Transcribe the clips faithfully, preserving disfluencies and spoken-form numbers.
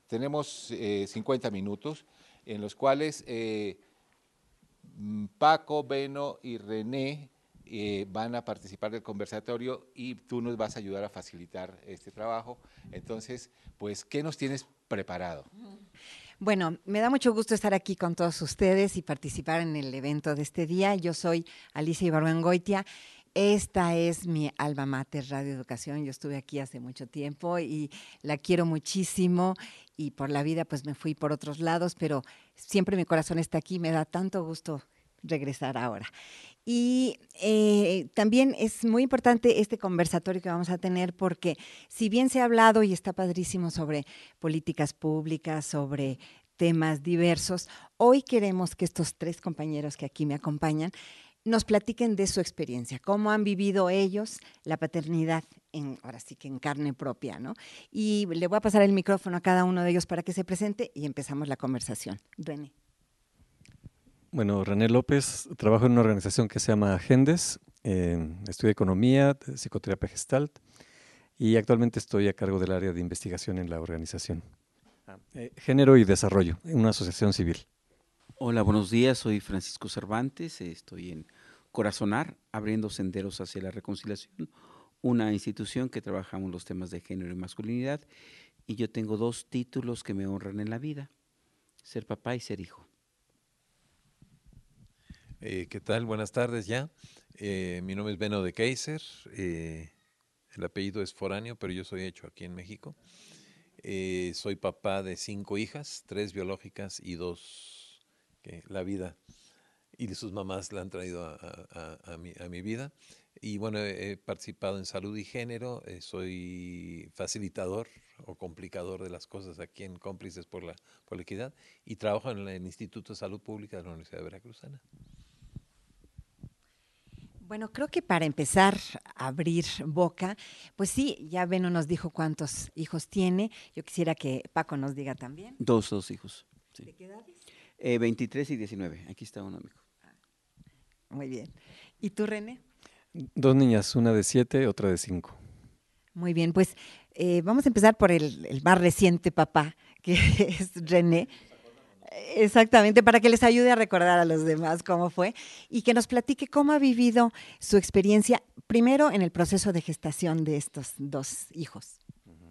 tenemos eh, cincuenta minutos en los cuales eh, Paco, Beno y René eh, van a participar del conversatorio y tú nos vas a ayudar a facilitar este trabajo. Entonces, pues, ¿qué nos tienes preparado? Bueno, me da mucho gusto estar aquí con todos ustedes y participar en el evento de este día. Yo soy Alicia Ibargüengoitia. Esta es mi alma mater, Radio Educación. Yo estuve aquí hace mucho tiempo y la quiero muchísimo y por la vida pues me fui por otros lados, pero siempre mi corazón está aquí. Me da tanto gusto regresar ahora. Y eh, también es muy importante este conversatorio que vamos a tener porque si bien se ha hablado y está padrísimo sobre políticas públicas, sobre temas diversos, hoy queremos que estos tres compañeros que aquí me acompañan nos platiquen de su experiencia, cómo han vivido ellos la paternidad, en, ahora sí que en carne propia, ¿no? Y le voy a pasar el micrófono a cada uno de ellos para que se presente y empezamos la conversación. René. Bueno, René López, trabajo en una organización que se llama Gendes, eh, estudio economía, psicoterapia gestalt y actualmente estoy a cargo del área de investigación en la organización. Eh, Género y Desarrollo, en una asociación civil. Hola, buenos días, soy Francisco Cervantes, estoy en Corazonar, abriendo senderos hacia la reconciliación, una institución que trabajamos los temas de género y masculinidad, y yo tengo dos títulos que me honran en la vida, ser papá y ser hijo. Eh, ¿Qué tal? Buenas tardes ya. Eh, mi nombre es Beno de Keyser. Eh, el apellido es foráneo, pero yo soy hecho aquí en México. Eh, soy papá de cinco hijas, tres biológicas y dos que la vida y de sus mamás la han traído a, a, a, mi, a mi vida. Y bueno, he participado en salud y género. Eh, soy facilitador o complicador de las cosas aquí en Cómplices por la, por la Equidad y trabajo en el Instituto de Salud Pública de la Universidad Veracruzana. Bueno, creo que para empezar a abrir boca, pues sí, ya Beno nos dijo cuántos hijos tiene. Yo quisiera que Paco nos diga también. Dos, dos hijos. Sí. ¿De qué edades? Eh, veintitrés y diecinueve. Aquí está uno, amigo. Muy bien. ¿Y tú, René? Dos niñas, una de siete, otra de cinco. Muy bien, pues eh, vamos a empezar por el, el más reciente papá, que es René. Exactamente, para que les ayude a recordar a los demás cómo fue y que nos platique cómo ha vivido su experiencia, primero en el proceso de gestación de estos dos hijos.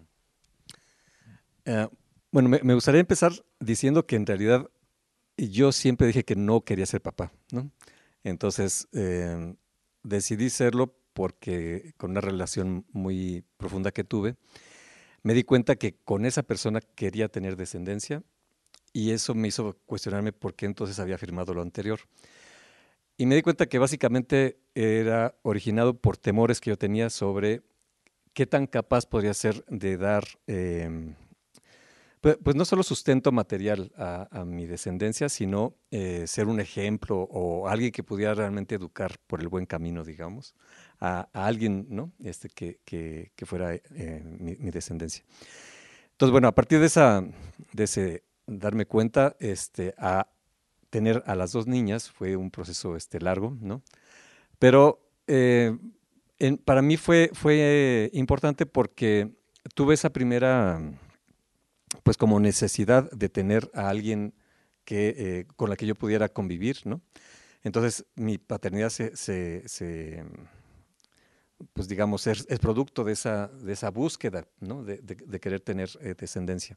Uh, bueno, me, me gustaría empezar diciendo que en realidad yo siempre dije que no quería ser papá, ¿no? Entonces eh, decidí serlo porque con una relación muy profunda que tuve, me di cuenta que con esa persona quería tener descendencia. Y eso me hizo cuestionarme por qué entonces había firmado lo anterior. Y me di cuenta que básicamente era originado por temores que yo tenía sobre qué tan capaz podría ser de dar, eh, pues, pues no solo sustento material a, a mi descendencia, sino eh, ser un ejemplo o alguien que pudiera realmente educar por el buen camino, digamos, a, a alguien, ¿no? este, que, que, que fuera eh, mi, mi descendencia. Entonces, bueno, a partir de, esa, de ese darme cuenta, este, a tener a las dos niñas fue un proceso este, largo, ¿no? Pero eh, en, para mí fue, fue importante porque tuve esa primera, pues como necesidad de tener a alguien que, eh, con la que yo pudiera convivir, ¿no? Entonces mi paternidad se, se, se pues digamos, es, es producto de esa, de esa búsqueda, ¿no? de, de, de querer tener eh, descendencia.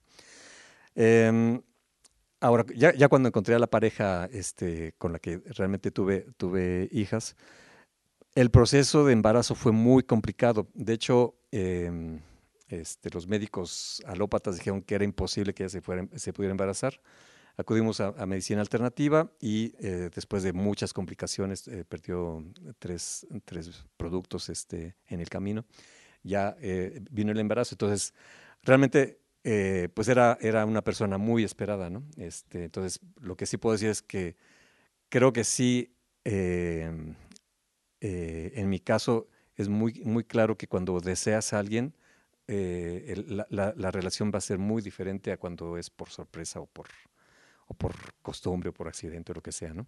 Eh, ahora, ya, ya cuando encontré a la pareja este, con la que realmente tuve, tuve hijas, el proceso de embarazo fue muy complicado. De hecho, eh, este, los médicos alópatas dijeron que era imposible que ella se, fuera, se pudiera embarazar. Acudimos a, a medicina alternativa y eh, después de muchas complicaciones, eh, perdió tres, tres productos este, en el camino, ya eh, vino el embarazo. Entonces, realmente, eh, pues era, era una persona muy esperada, ¿no? Este, entonces, lo que sí puedo decir es que creo que sí, eh, eh, en mi caso, es muy, muy claro que cuando deseas a alguien, eh, el, la, la, la relación va a ser muy diferente a cuando es por sorpresa o por o por costumbre o por accidente o lo que sea, ¿no?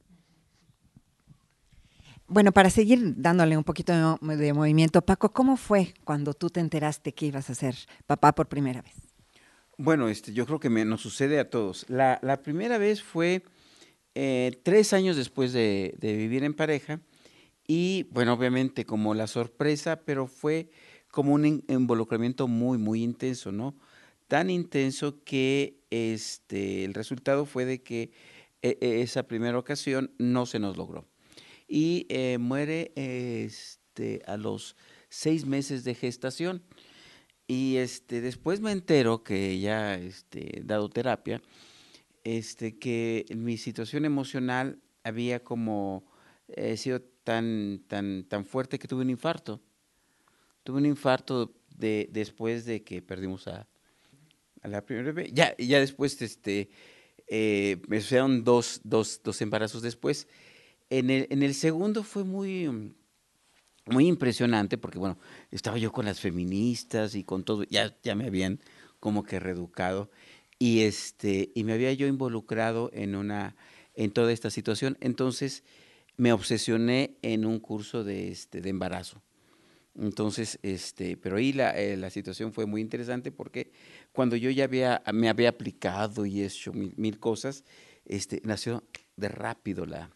Bueno, para seguir dándole un poquito de, de movimiento, Paco, ¿cómo fue cuando tú te enteraste que ibas a ser papá por primera vez? Bueno, este, yo creo que me, nos sucede a todos. La, la primera vez fue eh, tres años después de, de vivir en pareja y, bueno, obviamente como la sorpresa, pero fue como un in- involucramiento muy, muy intenso, ¿no? Tan intenso que este, el resultado fue de que eh, eh, esa primera ocasión no se nos logró. Y eh, muere este, a los seis meses de gestación. Y este, después me entero que ya este, dado terapia, este, que mi situación emocional había como eh, sido tan, tan, tan fuerte que tuve un infarto. Tuve un infarto de, después de que perdimos a, a la primera bebé. Ya, ya después este, eh, me sucedieron dos, dos, dos embarazos después. En el, en el segundo fue muy, mm, muy impresionante porque, bueno, estaba yo con las feministas y con todo, ya, ya me habían como que reeducado y, este, y me había yo involucrado en, una, en toda esta situación. Entonces me obsesioné en un curso de, este, de embarazo. Entonces, este, pero ahí la, eh, la situación fue muy interesante porque cuando yo ya había, me había aplicado y hecho mil, mil cosas, este, nació de rápido la,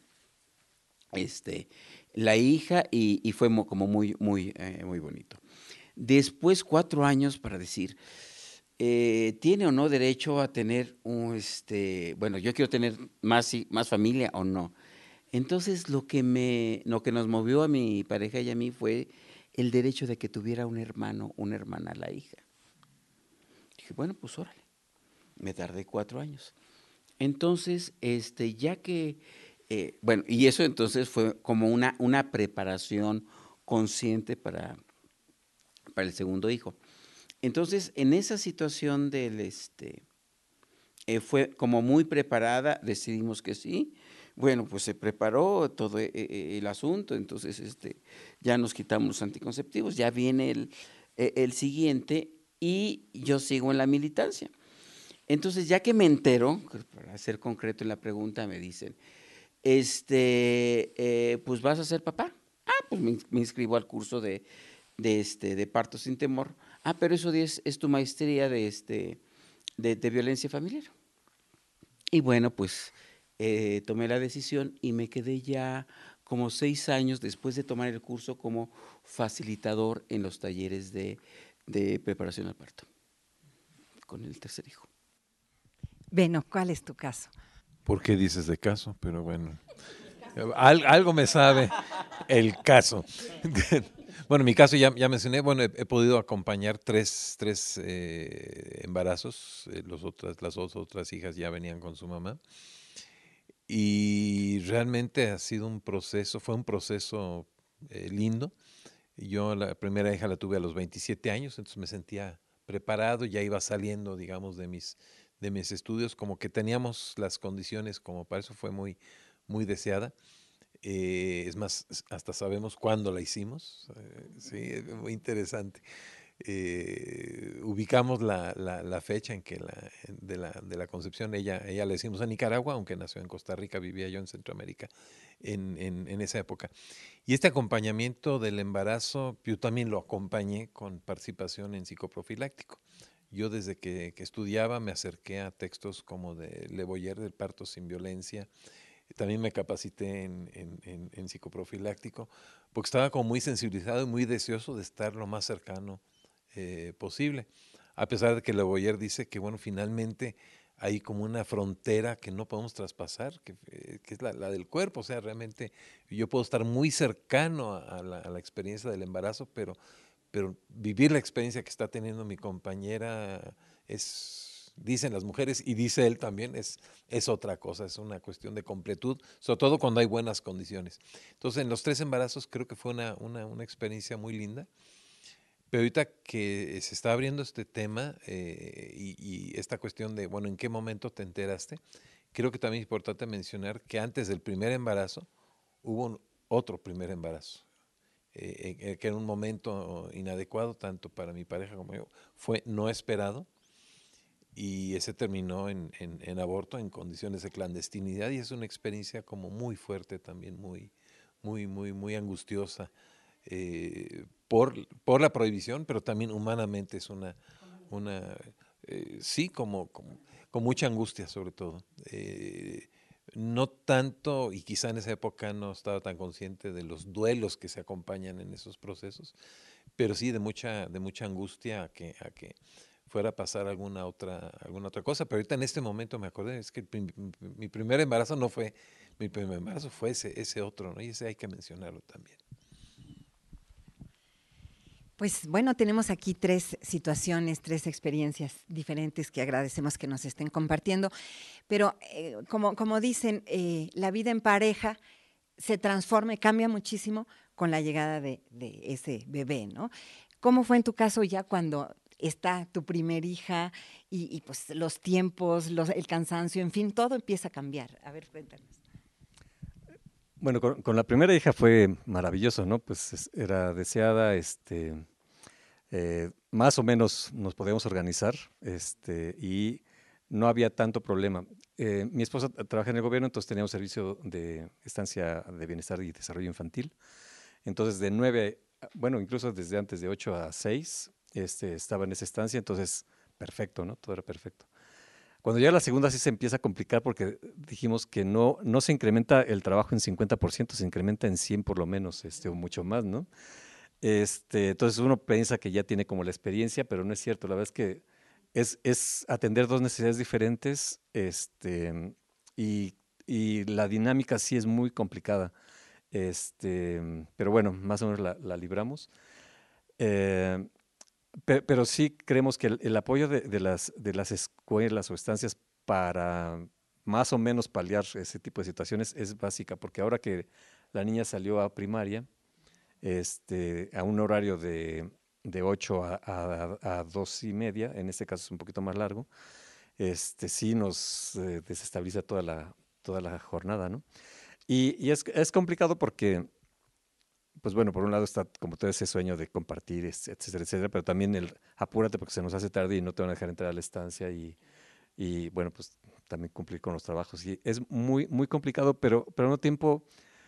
este, la hija y, y fue mo- como muy, muy, eh, muy bonito. Después, cuatro años para decir, eh, ¿tiene o no derecho a tener un, este, bueno, yo quiero tener más, hi- más familia o no? Entonces, lo que me, lo que nos movió a mi pareja y a mí fue el derecho de que tuviera un hermano, una hermana, la hija. Dije, bueno, pues órale. Me tardé cuatro años. Entonces, este, ya que, eh, bueno, y eso entonces fue como una, una preparación consciente para, para el segundo hijo. Entonces, en esa situación del, este, eh, fue como muy preparada, decidimos que sí. Bueno, pues se preparó todo eh, eh, el asunto, entonces este, ya nos quitamos los anticonceptivos, ya viene el, eh, el siguiente y yo sigo en la militancia. Entonces, ya que me entero, para ser concreto en la pregunta, me dicen, este, eh, pues vas a ser papá. Ah, pues me, me inscribo al curso de, de, este, de parto sin temor. Ah, pero eso es, es tu maestría de, este, de, de violencia familiar. Y bueno, pues eh, tomé la decisión y me quedé ya como seis años después de tomar el curso como facilitador en los talleres de, de preparación al parto con el tercer hijo. Beno, ¿cuál es tu caso? ¿Por qué dices de caso? Pero bueno, al- algo me sabe el caso. Bueno, mi caso ya, ya mencioné, bueno, he, he podido acompañar tres, tres eh, embarazos, eh, los otras, las dos otras hijas ya venían con su mamá. Y realmente ha sido un proceso, fue un proceso eh, lindo. Yo la primera hija la tuve a los veintisiete años, entonces me sentía preparado, ya iba saliendo, digamos, de mis, de mis estudios, como que teníamos las condiciones como para eso, fue muy, muy deseada. Eh, es más, hasta sabemos cuándo la hicimos, eh, sí, es muy interesante. Eh, ubicamos la, la, la fecha en que la, de, la, de la concepción, ella, ella la hicimos en Nicaragua, aunque nació en Costa Rica, vivía yo en Centroamérica en, en, en esa época. Y este acompañamiento del embarazo, yo también lo acompañé con participación en psicoprofiláctico. Yo desde que, que estudiaba me acerqué a textos como de Le Boyer, del parto sin violencia. También me capacité en, en, en, en psicoprofiláctico, porque estaba como muy sensibilizado y muy deseoso de estar lo más cercano eh, posible. A pesar de que Le Boyer dice que, bueno, finalmente hay como una frontera que no podemos traspasar, que, eh, que es la, la del cuerpo. O sea, realmente yo puedo estar muy cercano a, a, la, a la experiencia del embarazo, pero, pero vivir la experiencia que está teniendo mi compañera es, dicen las mujeres, y dice él también, es, es otra cosa, es una cuestión de completud, sobre todo cuando hay buenas condiciones. Entonces, en los tres embarazos creo que fue una, una, una experiencia muy linda. Pero ahorita que se está abriendo este tema eh, y, y esta cuestión de, bueno, ¿en qué momento te enteraste? Creo que también es importante mencionar que antes del primer embarazo hubo un otro primer embarazo, eh, eh, que era un momento inadecuado tanto para mi pareja como yo, fue no esperado y ese terminó en, en, en aborto en condiciones de clandestinidad y es una experiencia como muy fuerte también, muy, muy, muy, muy angustiosa eh, por, por la prohibición, pero también humanamente es una, una eh, sí, como, como, con mucha angustia sobre todo. Eh, no tanto, y quizá en esa época no estaba tan consciente de los duelos que se acompañan en esos procesos, pero sí de mucha, de mucha angustia a que, a que fuera a pasar alguna otra, alguna otra cosa. Pero ahorita en este momento me acordé, es que mi, mi- mi primer embarazo no fue, mi primer embarazo fue ese, ese otro, ¿no? Y ese hay que mencionarlo también. Pues bueno, tenemos aquí tres situaciones, tres experiencias diferentes que agradecemos que nos estén compartiendo, pero eh, como, como dicen, eh, la vida en pareja se transforma y cambia muchísimo con la llegada de, de ese bebé, ¿no? ¿Cómo fue en tu caso ya cuando está tu primer hija y, y pues los tiempos, los, el cansancio, en fin, todo empieza a cambiar? A ver, cuéntanos. Bueno, con, con la primera hija fue maravilloso, ¿no? Pues es- era deseada, este, eh, más o menos nos podíamos organizar, este, y no había tanto problema. Eh, mi esposa tra- trabaja en el gobierno, entonces teníamos servicio de estancia de bienestar y desarrollo infantil. Entonces, de nueve, a- bueno, incluso desde antes de ocho a seis, este, estaba en esa estancia, entonces, perfecto, ¿no? Todo era perfecto. Cuando ya la segunda sí se empieza a complicar porque dijimos que no, no se incrementa el trabajo en cincuenta por ciento, se incrementa en cien por lo menos, este, o mucho más, ¿no? Este, entonces uno piensa que ya tiene como la experiencia, pero no es cierto. La verdad es que es, es atender dos necesidades diferentes, este, y, y la dinámica sí es muy complicada. Este, pero bueno, más o menos la, la libramos. Eh, Pe- Pero sí creemos que el, el apoyo de, de las, de las escuelas o estancias para más o menos paliar ese tipo de situaciones es básica, porque ahora que la niña salió a primaria, este, a un horario de, de ocho a, a, a dos y media, en este caso es un poquito más largo, este, sí nos eh, desestabiliza toda la, toda la jornada, ¿no? Y, y es, es complicado porque pues bueno, por un lado está como todo ese sueño de compartir, es- etcétera, etcétera, pero también el apúrate porque se nos hace tarde y no te van a dejar entrar a la estancia y, y bueno, pues también cumplir con los trabajos. Y es muy, muy complicado, pero, pero al mismo tiempo,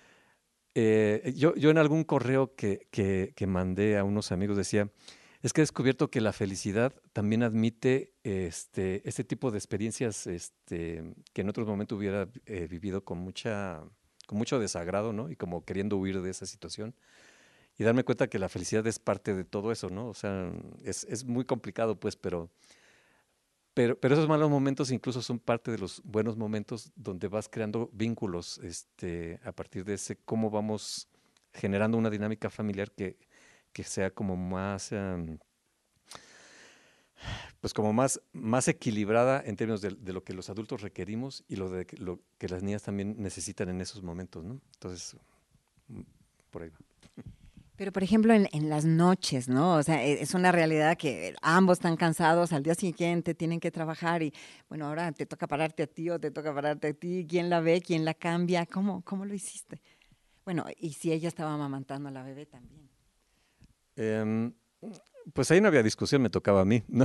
eh, yo, yo en algún correo que, que, que mandé a unos amigos decía, es que he descubierto que la felicidad también admite este, este tipo de experiencias este, que en otros momentos hubiera eh, vivido con mucha, con mucho desagrado, ¿no? Y como queriendo huir de esa situación y darme cuenta que la felicidad es parte de todo eso, ¿no? O sea, es, es muy complicado, pues, pero, pero, pero esos malos momentos incluso son parte de los buenos momentos donde vas creando vínculos, este, a partir de ese, cómo vamos generando una dinámica familiar que, que sea como más, em, pues como más, más equilibrada en términos de, de lo que los adultos requerimos y lo, de, que- lo que las niñas también necesitan en esos momentos, ¿no? Entonces, mm, por ahí va. Pero, por ejemplo, en, en las noches, ¿no? O sea, e- es una realidad que ambos están cansados, al día siguiente tienen que trabajar y, bueno, ahora te toca pararte a ti o te toca pararte a ti, ¿quién la ve, quién la cambia? ¿Cómo, cómo lo hiciste? Bueno, y si ella estaba amamantando a la bebé también. Em, pues ahí no había discusión, me tocaba a mí, ¿no?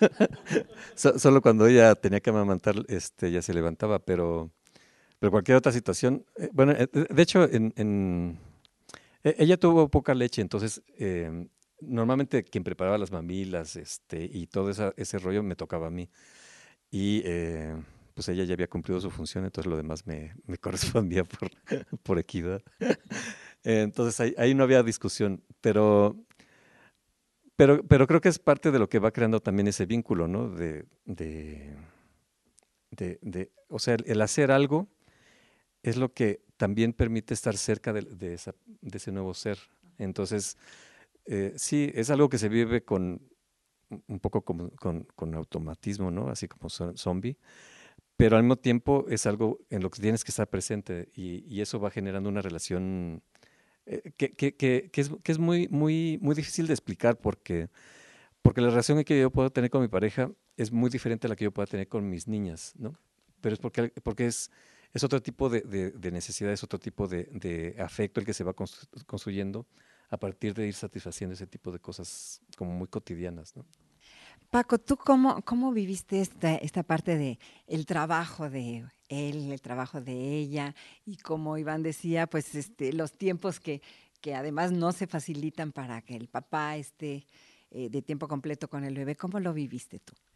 So- solo cuando ella tenía que amamantar, este, ya se levantaba, pero, pero cualquier otra situación, eh, bueno, eh, de de hecho, en, en- e- ella tuvo poca leche, entonces em, normalmente quien preparaba las mamilas, este, y todo esa- ese rollo me tocaba a mí. Y eh, pues ella ya había cumplido su función, entonces lo demás me, me correspondía por, por equidad. Entonces ahí, ahí no había discusión, pero Pero, pero creo que es parte de lo que va creando también ese vínculo, ¿no? De, de, de, de- o sea, el, el hacer algo es lo que también permite estar cerca de, de esa- de ese nuevo ser. Entonces, eh, sí, es algo que se vive con un un poco como, con, con automatismo, ¿no? Así como zo- zombie, pero al mismo tiempo es algo en lo que tienes que estar presente y, y eso va generando una relación eh, que, que, que, que es, que es muy, muy, muy difícil de explicar porque Porque la relación que yo puedo tener con mi pareja es muy diferente a la que yo pueda tener con mis niñas, ¿no? Pero es porque, porque es, es otro tipo de, de, de necesidad, es otro tipo de, de afecto el que se va constru- construyendo a partir de ir satisfaciendo ese tipo de cosas como muy cotidianas, ¿no? Paco, ¿tú cómo, cómo viviste esta, esta parte de el trabajo de él, el trabajo de ella? Y como Iván decía, pues este, los tiempos que, que además no se facilitan para que el papá esté eh, de tiempo completo con el bebé. ¿Cómo lo viviste tú?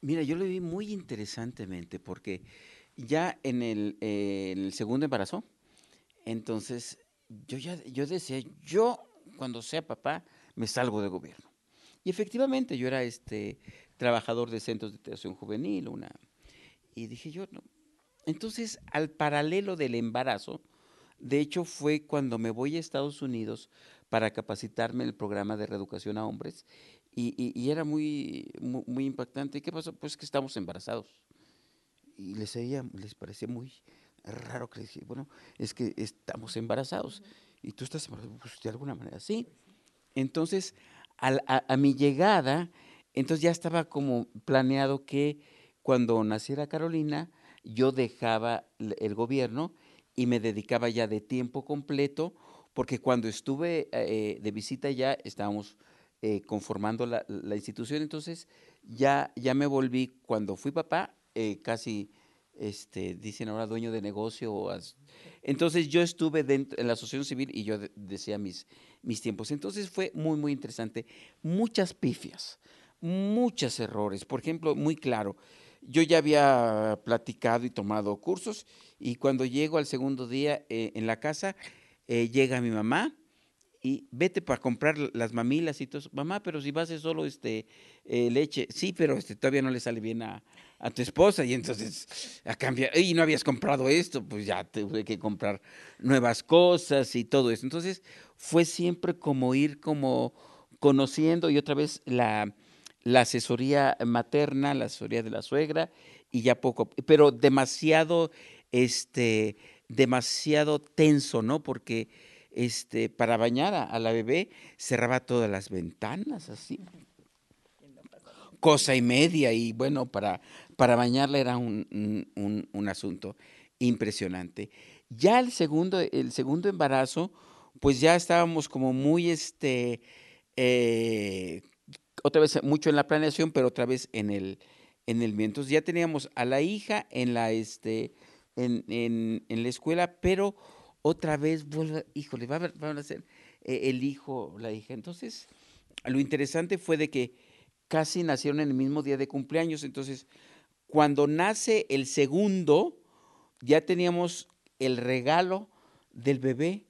Mira, yo lo vi muy interesantemente porque ya en el, eh, en el segundo embarazo, entonces yo ya yo decía, yo cuando sea papá me salgo del gobierno. Y efectivamente yo era este trabajador de centros de atención juvenil, una y dije yo, no. Entonces, al paralelo del embarazo, de hecho fue cuando me voy a Estados Unidos para capacitarme en el programa de reeducación a hombres y, y- y era muy, muy, muy impactante. ¿Qué pasó? Pues que estamos embarazados. Y les, veía- les parecía muy raro que les dije, bueno, es que estamos embarazados. Y tú estás embarazado, pues de alguna manera sí. Entonces, al- a, a mi llegada, entonces ya estaba como planeado que cuando naciera Carolina, yo dejaba l- el gobierno y me dedicaba ya de tiempo completo, porque cuando estuve eh, de visita ya estábamos eh, conformando la, la institución, entonces ya, ya me volví, cuando fui papá, eh, casi, este, dicen ahora dueño de negocio. o as- Entonces yo estuve dentro, en la asociación civil y yo de- decía mis, mis tiempos. Entonces fue muy, muy interesante. Muchas pifias, muchos errores. Por ejemplo, muy claro, yo ya había platicado y tomado cursos y cuando llego al segundo día eh, en la casa, eh, llega mi mamá y vete para comprar las mamilas y todo eso. Mamá, pero si vas a hacer solo este eh, leche, sí, pero este todavía no le sale bien a, a tu esposa y entonces a cambiar, y no habías comprado esto, pues ya tuve que comprar nuevas cosas y todo eso. Entonces fue siempre como ir como conociendo y otra vez la, la asesoría materna, la asesoría de la suegra y ya poco, pero demasiado, este, demasiado tenso, ¿no? Porque este, para bañar a, a la bebé, cerraba todas las ventanas, así, cosa y media, y bueno, para, para bañarla era un, un- un- un asunto impresionante. Ya el segundo, el segundo embarazo, pues ya estábamos como muy, este, eh, otra vez mucho en la planeación, pero otra vez en el, en el bien. Entonces ya teníamos a la hija en la, este, en, en, en la escuela, pero otra vez vuelve, híjole, va a, ver- van a ser eh, el hijo, la hija. Entonces, lo interesante fue de que casi nacieron en el mismo día de cumpleaños. Entonces, cuando nace el segundo, ya teníamos el regalo del bebé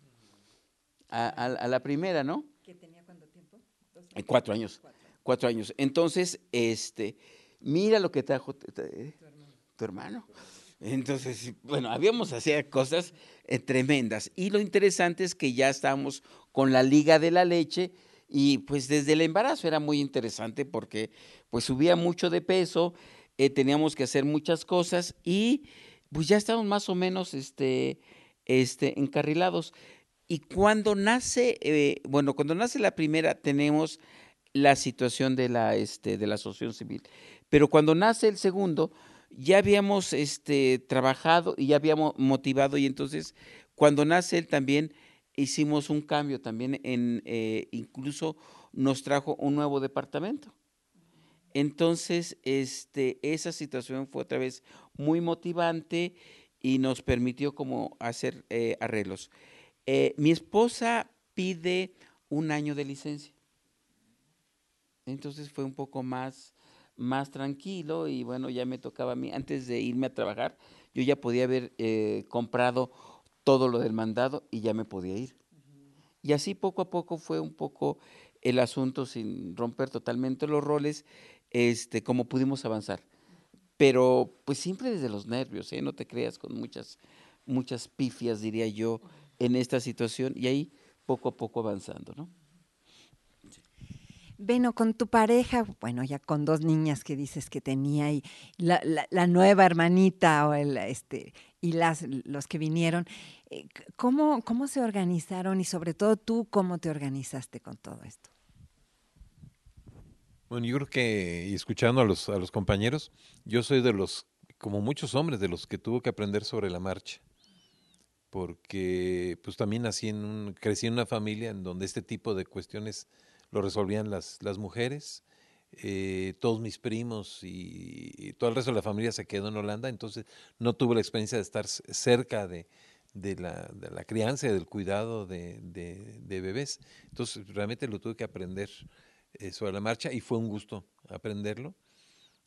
a, a- a la primera, ¿no? ¿Qué tenía cuánto tiempo? ¿Dos Eh, años? Cuatro años. Cuatro. Cuatro años. Entonces, este, mira lo que trajo t- t- Tu hermano. tu hermano. Entonces, bueno, habíamos hacía cosas eh, tremendas. Y lo interesante es que ya estábamos con la Liga de la Leche y pues desde el embarazo era muy interesante porque pues subía mucho de peso, eh, teníamos que hacer muchas cosas y pues ya estábamos más o menos este, este, encarrilados. Y cuando nace, eh, bueno, cuando nace la primera tenemos la situación de la, este, de la asociación civil. Pero cuando nace el segundo, ya habíamos este, trabajado y ya habíamos motivado y entonces cuando nace él también hicimos un cambio también en, eh, incluso nos trajo un nuevo departamento. Entonces, este, esa situación fue otra vez muy motivante y nos permitió como hacer eh, arreglos. Eh, mi esposa pide un año de licencia. Entonces fue un poco más, más tranquilo y bueno, ya me tocaba a mí, antes de irme a trabajar, yo ya podía haber eh, comprado todo lo del mandado y ya me podía ir. Y así poco a poco fue un poco el asunto sin romper totalmente los roles, este, como pudimos avanzar. Pero pues siempre desde los nervios, ¿eh? No te creas con muchas, muchas pifias, diría yo, en esta situación y ahí poco a poco avanzando, ¿no? Bueno, con tu pareja, bueno, ya con dos niñas que dices que tenía y la, la- la nueva hermanita o el, este, y las, los que vinieron, eh, c- ¿cómo, cómo se organizaron y sobre todo tú, cómo te organizaste con todo esto? Bueno, yo creo que, y escuchando a los, a los compañeros, yo soy de los, como muchos hombres, de los que tuvo que aprender sobre la marcha, porque pues también nací en un, crecí en una familia en donde este tipo de cuestiones lo resolvían las, las mujeres. Eh, todos mis primos y, y todo el resto de la familia se quedó en Holanda, entonces no tuve la experiencia de estar c- cerca de, de la, de la crianza y del cuidado de, de- de bebés. Entonces realmente lo tuve que aprender eh, sobre la marcha y fue un gusto aprenderlo.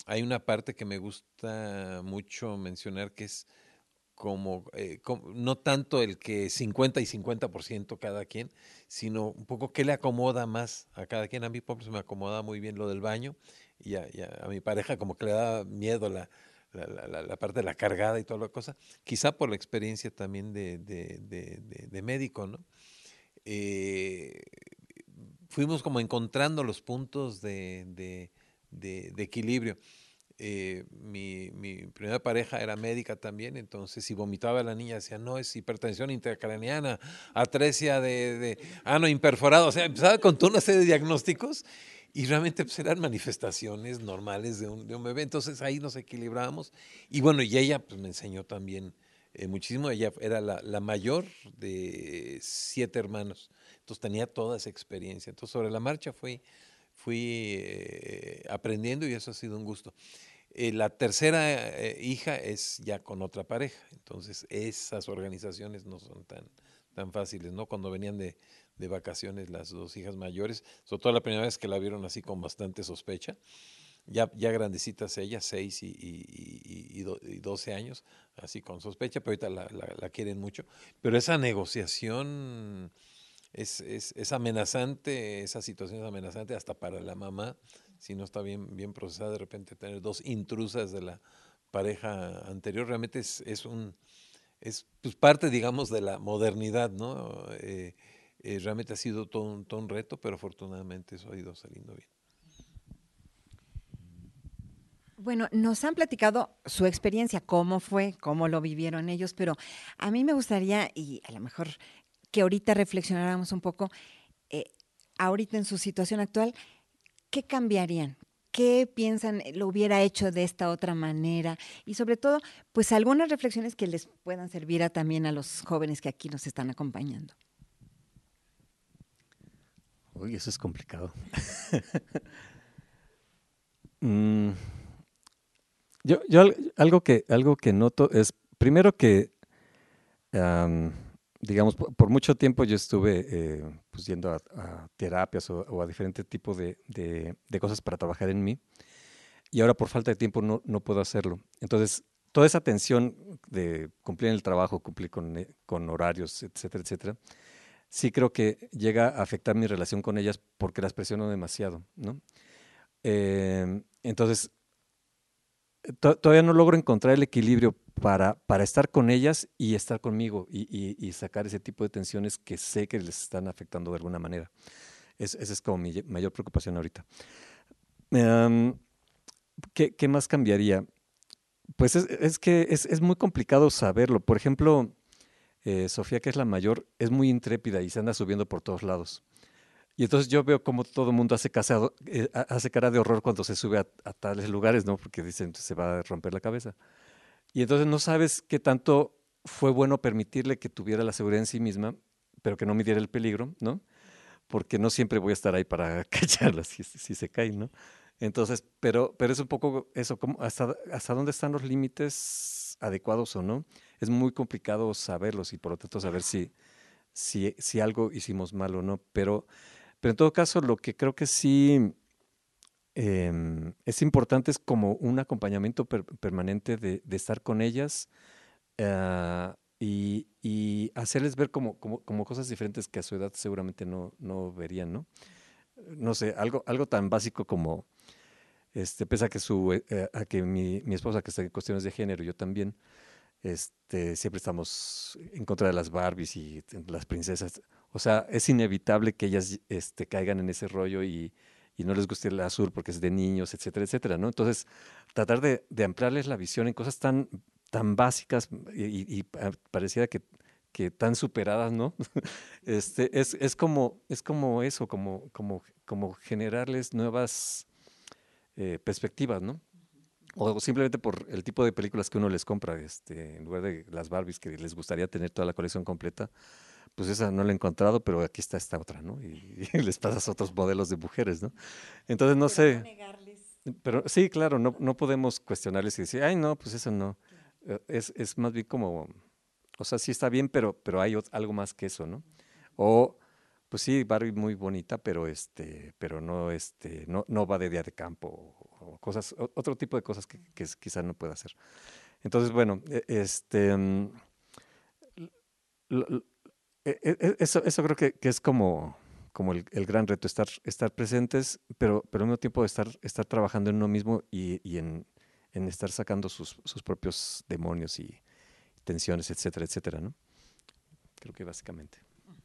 hay una parte que me gusta mucho mencionar que es como, eh, como no tanto el que cincuenta y cincuenta por ciento cada quien, sino un poco qué le acomoda más a cada quien. A mí, por ejemplo, se me acomoda muy bien lo del baño y a, y a, a mi pareja como que le da miedo la, la, la, la parte de la cargada y toda la cosa, quizá por la experiencia también de, de, de, de, de médico, ¿no? Eh, fuimos como encontrando los puntos de, de, de, de equilibrio. Eh, mi, mi primera pareja era médica también, entonces si vomitaba la niña decía, no, es hipertensión intracraneana, atresia de, de ano imperforado, o sea, empezaba con toda una serie de diagnósticos y realmente pues, eran manifestaciones normales de un, de un bebé, entonces ahí nos equilibramos y bueno, y ella pues me enseñó también eh, muchísimo, ella era la, la mayor de siete hermanos, entonces tenía toda esa experiencia, entonces sobre la marcha fui, fui eh, aprendiendo y eso ha sido un gusto. Eh, la tercera eh, hija es ya con otra pareja, entonces esas organizaciones no son tan, tan fáciles, ¿no? Cuando venían de, de vacaciones las dos hijas mayores, sobre todo la primera vez que la vieron así con bastante sospecha, ya, ya grandecitas ellas, seis y, y, y, y, do, y doce años, así con sospecha, pero ahorita la, la, la quieren mucho, pero esa negociación es, es, es amenazante, esa situación es amenazante hasta para la mamá, si no está bien, bien procesada, de repente tener dos intrusas de la pareja anterior, realmente es, es un, es pues, parte, digamos, de la modernidad, ¿no? Eh, eh, realmente ha sido todo un, todo un reto, pero afortunadamente eso ha ido saliendo bien. Bueno, nos han platicado su experiencia, cómo fue, cómo lo vivieron ellos, pero a mí me gustaría, y a lo mejor que ahorita reflexionáramos un poco, eh, ahorita en su situación actual, ¿qué cambiarían? ¿Qué piensan eh, lo hubiera hecho de esta otra manera? Y sobre todo, pues algunas reflexiones que les puedan servir a, también a los jóvenes que aquí nos están acompañando. Uy, eso es complicado. mm, yo, yo al- algo que, algo que noto es, primero que, um, digamos, por, por, mucho tiempo yo estuve eh, pues yendo a, a terapias o, o, a diferentes tipos de, de, de cosas para trabajar en mí. Y ahora por falta de tiempo no, no puedo hacerlo. Entonces, toda esa tensión de cumplir en el trabajo, cumplir con, eh, con horarios, etcétera, etcétera, sí creo que llega a afectar mi relación con ellas porque las presiono demasiado, ¿no? Eh, entonces, to todavía no logro encontrar el equilibrio para, para estar con ellas y estar conmigo y, y, y sacar ese tipo de tensiones que sé que les están afectando de alguna manera. Es, esa es como mi mayor preocupación ahorita. Um, ¿qué, ¿Qué más cambiaría? Pues es, es que es, es, muy complicado saberlo. Por ejemplo, eh, Sofía, que es la mayor, es muy intrépida y se anda subiendo por todos lados. Y entonces yo veo cómo todo el mundo hace, casado, eh, hace cara de horror cuando se sube a, a tales lugares, ¿no? Porque dicen se va a romper la cabeza. Y entonces no sabes qué tanto fue bueno permitirle que tuviera la seguridad en sí misma, pero que no midiera el peligro, ¿no? Porque no siempre voy a estar ahí para cacharla si, si se cae, ¿no? Entonces, pero, pero es un poco eso, como hasta, hasta dónde están los límites adecuados o no. Es muy complicado saberlos y por lo tanto saber si, si, si algo hicimos mal o no. Pero, pero en todo caso, lo que creo que sí eh, es importante es como un acompañamiento per, permanente de, de, estar con ellas uh, y, y, hacerles ver como, como, como cosas diferentes que a su edad seguramente no, no verían, ¿no? No sé, algo, algo tan básico como, este, pese a que, su, eh, a que mi, mi esposa, que está en cuestiones de género, yo también, este, siempre estamos en contra de las Barbies y las princesas. O sea, es inevitable que ellas este, caigan en ese rollo y, y no les guste el azul porque es de niños, etcétera, etcétera, ¿no? Entonces, tratar de, de ampliarles la visión en cosas tan, tan básicas y, y, y pareciera que que tan superadas, ¿no? Este, es, es como, es como eso, como, como, como generarles nuevas eh, perspectivas, ¿no? O simplemente por el tipo de películas que uno les compra, este, en lugar de las Barbies que les gustaría tener toda la colección completa, pues esa no la he encontrado, pero aquí está esta otra, ¿no? Y, y les pasas otros modelos de mujeres, ¿no? Entonces no pero sé. No negarles. Pero sí, claro, no, no podemos cuestionarles y decir, ay, no, pues eso no. Claro. Es, es más bien como, o sea, sí está bien, pero, pero hay algo más que eso, ¿no? O pues sí, Barbie muy bonita, pero este, pero no, este, no, no va de día de campo o, o cosas, o- otro tipo de cosas que, que es- quizá no pueda hacer. Entonces, bueno, e- este, mm, lo- lo- e- e- e- eso, eso creo que, que es como, como el, el gran reto, estar, estar presentes, pero, pero al mismo tiempo estar, estar trabajando en uno mismo y, y en, en estar sacando sus, sus propios demonios y tensiones, etcétera, etcétera, ¿no? Creo que básicamente.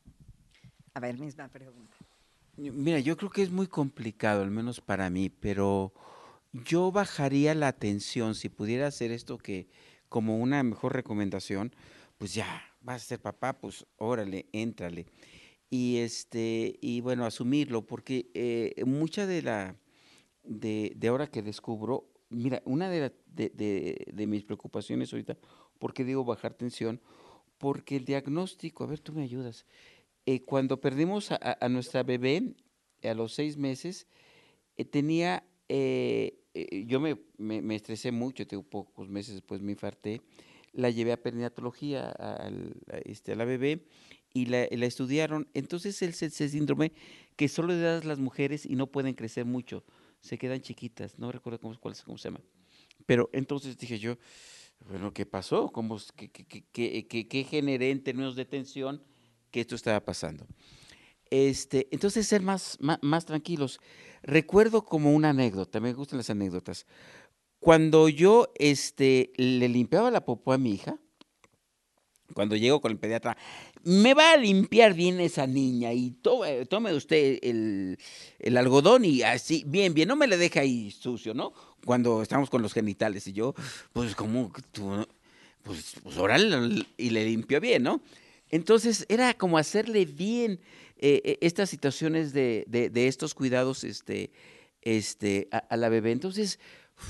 A ver, misma pregunta. Mira, yo creo que es muy complicado, al menos para mí, pero yo bajaría la atención si pudiera hacer esto que como una mejor recomendación, pues ya, vas a ser papá, pues órale, éntrale. Y este, y bueno, asumirlo, porque eh, mucha de la, de, de ahora que descubro, mira, una de, la- de, de- de mis preocupaciones ahorita, ¿por qué digo bajar tensión? Porque el diagnóstico, a ver, tú me ayudas. Eh, cuando perdimos a, a- a nuestra bebé a los seis meses, eh, tenía, eh, eh, yo me, me- me estresé mucho, tengo pocos meses después me infarté, la llevé a perinatología a, al- a, este, a la bebé y la, la estudiaron. Entonces el, ese síndrome que solo le das las mujeres y no pueden crecer mucho, se quedan chiquitas, no recuerdo cómo, cuál es- cómo se llama. Pero entonces dije yo, bueno, ¿qué pasó? ¿Cómo, es- qué, qué, qué, qué- qué- qué generé en términos de tensión que esto estaba pasando? Este, entonces ser más, más, más tranquilos. Recuerdo como una anécdota, me gustan las anécdotas. Cuando yo este, le limpiaba la popó a mi hija, cuando llego con el pediatra, me va a limpiar bien esa niña y tome, tome usted el, el algodón y así, bien, bien, no me le deje ahí sucio, ¿no? Cuando estamos con los genitales y yo, pues como tú, ¿no? pues, pues órale, y le limpió bien, ¿no? Entonces era como hacerle bien eh, eh, estas situaciones de, de, de estos cuidados este, este, a, a la bebé. Entonces,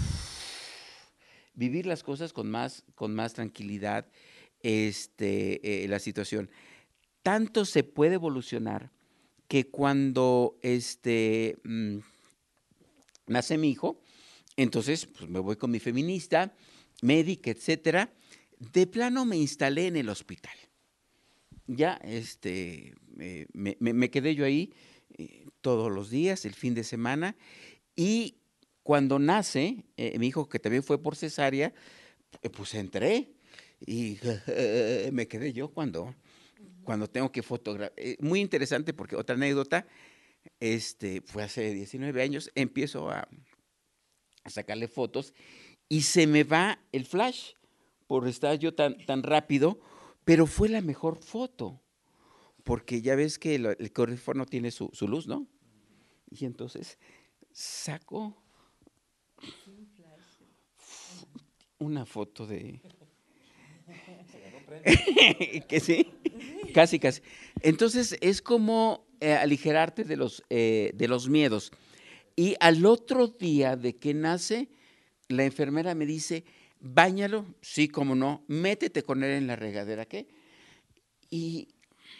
vivir las cosas con más, con más tranquilidad, este, eh, la situación. Tanto se puede evolucionar que cuando este, mm, nace mi hijo, entonces pues, me voy con mi feminista, médica, etcétera. De plano me instalé en el hospital. Ya este, eh, me, me- me quedé yo ahí eh, todos los días, el fin de semana, y cuando nace eh, mi hijo, que también fue por cesárea, eh, pues entré y me quedé yo cuando, cuando tengo que fotografiar. Eh, muy interesante porque otra anécdota, este, fue hace diecinueve años, empiezo a, a sacarle fotos y se me va el flash por estar yo tan, tan rápido, pero fue la mejor foto, porque ya ves que lo- el coreógrafo tiene su, su luz, ¿no? Y entonces saco una foto de... que sí, casi, casi. Entonces es como eh, aligerarte de los, eh, de los miedos. Y al otro día de que nace, la enfermera me dice, báñalo, sí, como no, métete con él en la regadera, ¿qué? Y,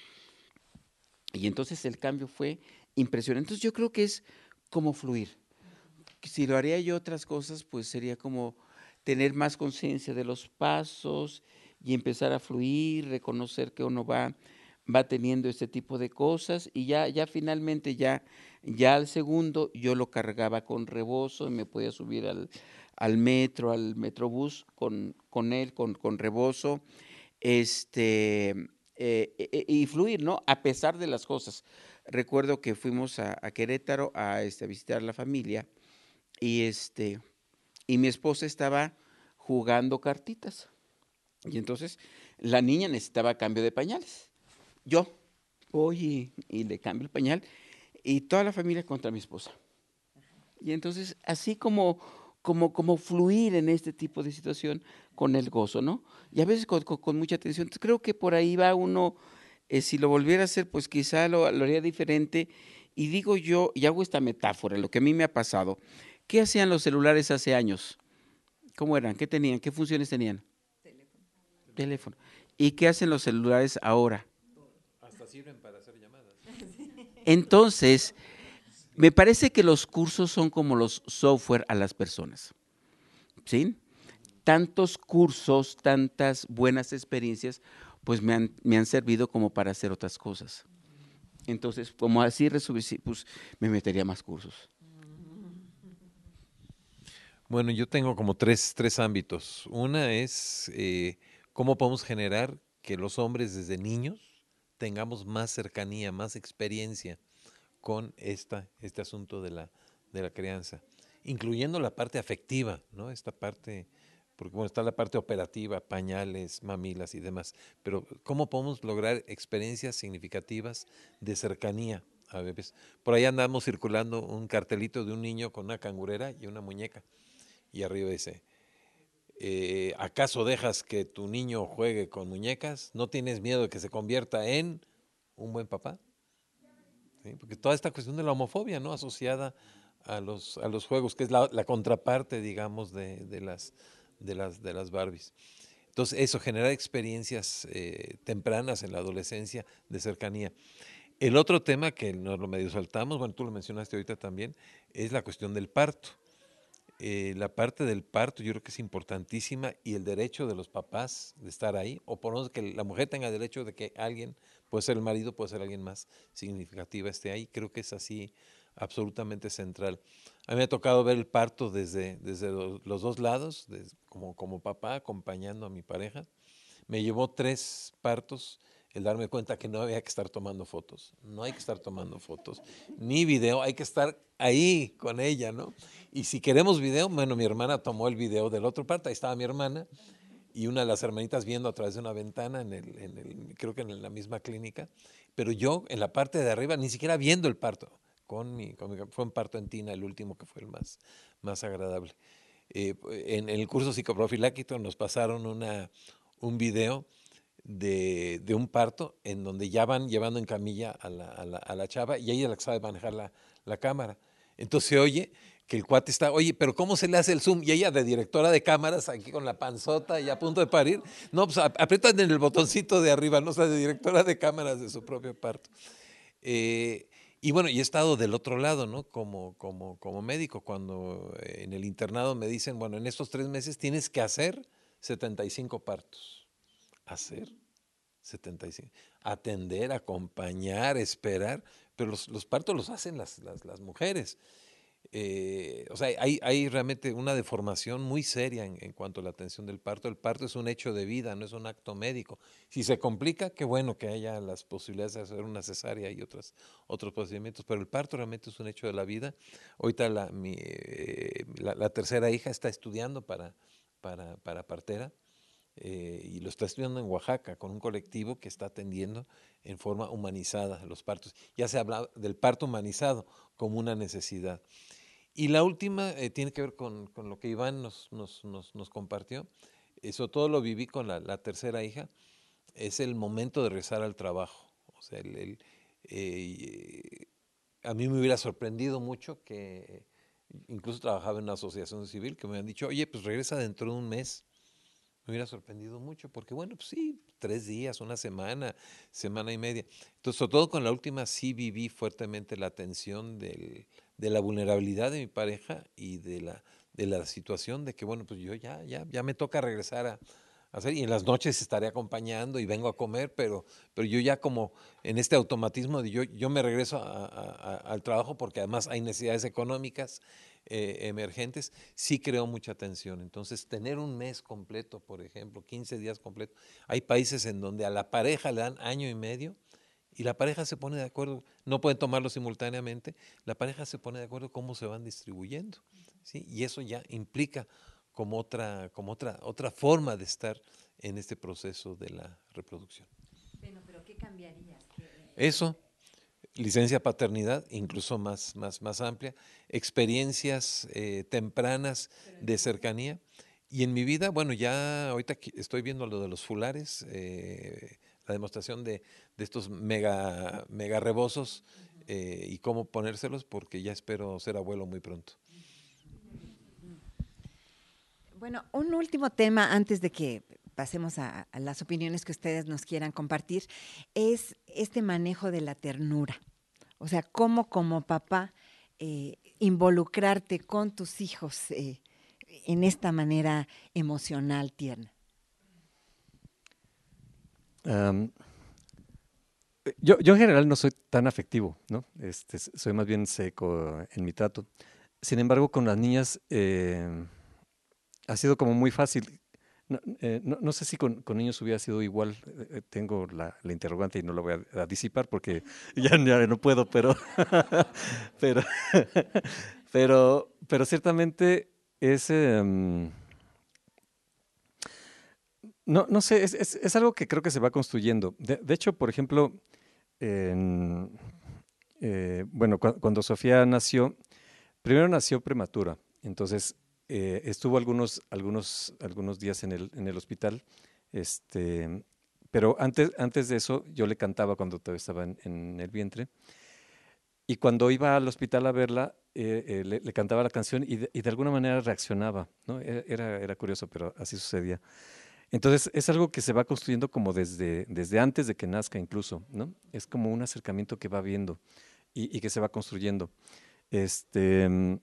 y entonces el cambio fue impresionante. Entonces yo creo que es como fluir. Si lo haría yo otras cosas, pues sería como tener más conciencia de los pasos y empezar a fluir, reconocer que uno va, va teniendo este tipo de cosas y ya, ya finalmente ya, ya al segundo yo lo cargaba con rebozo y me podía subir al, al metro, al metrobús con, con él, con, con rebozo, este, eh, eh, y fluir, ¿no? A pesar de las cosas. Recuerdo que fuimos a, a Querétaro a, este, a visitar a la familia y este, y mi esposa estaba jugando cartitas. Y entonces la niña necesitaba cambio de pañales. Yo voy y, y le cambio el pañal y toda la familia contra mi esposa. Y entonces así como, como, como fluir en este tipo de situación con el gozo, ¿no? Y a veces con, con- con mucha atención. Entonces creo que por ahí va uno, eh, si lo volviera a hacer, pues quizá lo, lo haría diferente. Y digo yo, y hago esta metáfora, lo que a mí me ha pasado. ¿Qué hacían los celulares hace años? ¿Cómo eran? ¿Qué tenían? ¿Qué funciones tenían? Teléfono. ¿Y qué hacen los celulares ahora? Hasta sirven para hacer llamadas. Entonces, me parece que los cursos son como los software a las personas, ¿sí? Tantos cursos, tantas buenas experiencias, pues me han, me han servido como para hacer otras cosas. Entonces, como así resolví, pues me metería a más cursos. Bueno, yo tengo como tres, tres ámbitos. Una es eh, cómo podemos generar que los hombres desde niños tengamos más cercanía, más experiencia con esta, este asunto de la, de la crianza, incluyendo la parte afectiva, ¿no? Esta parte, porque bueno, está la parte operativa, pañales, mamilas y demás, pero ¿cómo podemos lograr experiencias significativas de cercanía a bebés? Por ahí andamos circulando un cartelito de un niño con una cangurera y una muñeca, y arriba dice, eh, ¿acaso dejas que tu niño juegue con muñecas? ¿No tienes miedo de que se convierta en un buen papá? ¿Sí? Porque toda esta cuestión de la homofobia, ¿no? Asociada a los, a los juegos, que es la, la contraparte, digamos, de, de, las, de, las, de las Barbies. Entonces, eso, generar experiencias eh, tempranas en la adolescencia de cercanía. El otro tema que nos lo medio saltamos, bueno, tú lo mencionaste ahorita también, es la cuestión del parto. Eh, la parte del parto yo creo que es importantísima y el derecho de los papás de estar ahí, o por lo menos que la mujer tenga derecho de que alguien, puede ser el marido, puede ser alguien más significativa, esté ahí, creo que es así absolutamente central. A mí me ha tocado ver el parto desde, desde los, los dos lados, desde, como, como papá acompañando a mi pareja. Me llevó tres partos el darme cuenta que no había que estar tomando fotos, no hay que estar tomando fotos, ni video, hay que estar ahí con ella, ¿no? Y si queremos video, bueno, mi hermana tomó el video del otro parto, ahí estaba mi hermana y una de las hermanitas viendo a través de una ventana, en el, en el, creo que en la misma clínica, pero yo en la parte de arriba ni siquiera viendo el parto, con mi, con mi fue un parto en tina, el último que fue el más, más agradable. Eh, en, en el curso psicoprofiláctico nos pasaron una, un video de, de un parto en donde ya van llevando en camilla a la, a la, a la chava y ella es la que sabe manejar la, la cámara. Entonces se oye que el cuate está, oye, pero ¿cómo se le hace el zoom? Y ella de directora de cámaras, aquí con la panzota y a punto de parir, no, pues aprietan en el botoncito de arriba, no, o sea, de directora de cámaras de su propio parto. Eh, y bueno, y he estado del otro lado, ¿no? Como, como, como médico, cuando en el internado me dicen, bueno, en estos tres meses tienes que hacer setenta y cinco partos. Hacer setenta y cinco. Atender, acompañar, esperar, pero los, los partos los hacen las, las, las mujeres. Eh, o sea, hay, hay realmente una deformación muy seria en, en cuanto a la atención del parto. El parto es un hecho de vida, no es un acto médico. Si se complica, qué bueno que haya las posibilidades de hacer una cesárea y otras, otros procedimientos, pero el parto realmente es un hecho de la vida. Ahorita la, mi, eh, la, la tercera hija está estudiando para, para, para partera. Eh, y lo está estudiando en Oaxaca con un colectivo que está atendiendo en forma humanizada los partos. Ya se habla del parto humanizado como una necesidad. Y la última eh, tiene que ver con, con, lo que Iván nos, nos, nos, nos compartió. Eso todo lo viví con la, la, tercera hija. Es el momento de regresar al trabajo. O sea, el, el, eh, a mí me hubiera sorprendido mucho que incluso trabajaba en una asociación civil que me han dicho, oye, pues regresa dentro de un mes. Me hubiera sorprendido mucho, porque bueno, pues sí, tres días, una semana, semana y media. Entonces, sobre todo con la última, sí viví fuertemente la tensión del, de la vulnerabilidad de mi pareja y de la, de la situación de que, bueno, pues yo ya, ya, ya me toca regresar a, a hacer, y en las noches estaré acompañando y vengo a comer, pero, pero yo ya como en este automatismo de yo, yo me regreso a, a, a, al trabajo porque además hay necesidades económicas, Eh, emergentes, sí creó mucha tensión. Entonces, tener un mes completo, por ejemplo, quince días completos, hay países en donde a la pareja le dan año y medio y la pareja se pone de acuerdo, no pueden tomarlo simultáneamente, la pareja se pone de acuerdo cómo se van distribuyendo, ¿sí? Y eso ya implica como otra, como otra, otra forma de estar en este proceso de la reproducción. Bueno, pero ¿qué cambiarías? ¿Qué, Eso. Licencia paternidad, incluso más, más, más amplia, experiencias eh, tempranas de cercanía. Y en mi vida, bueno, ya ahorita estoy viendo lo de los fulares, eh, la demostración de, de estos mega, mega rebozos eh, y cómo ponérselos, porque ya espero ser abuelo muy pronto. Bueno, un último tema antes de que pasemos a, a las opiniones que ustedes nos quieran compartir, es este manejo de la ternura. O sea, cómo como papá eh, involucrarte con tus hijos eh, en esta manera emocional, tierna. Um, Yo, yo en general no soy tan afectivo, ¿no? Este, soy más bien seco en mi trato. Sin embargo, con las niñas eh, ha sido como muy fácil. No, eh, no, no sé si con, con niños hubiera sido igual. eh, Tengo la, la interrogante y no la voy a, a disipar porque ya, ya no puedo, pero, pero, pero, pero ciertamente es, em, no, no sé, es, es, es algo que creo que se va construyendo. De, de hecho, por ejemplo, en, eh, bueno, cua- cuando Sofía nació, primero nació prematura, entonces eh, estuvo algunos, algunos, algunos días en el, en el hospital, este, pero antes, antes de eso yo le cantaba cuando todavía estaba en, en el vientre, y cuando iba al hospital a verla, eh, eh, le, le cantaba la canción y de, y de alguna manera reaccionaba, ¿no? E- Era, era curioso, pero así sucedía. Entonces es algo que se va construyendo como desde, desde antes de que nazca incluso, ¿no? Es como un acercamiento que va viendo y, y que se va construyendo. Este, mm,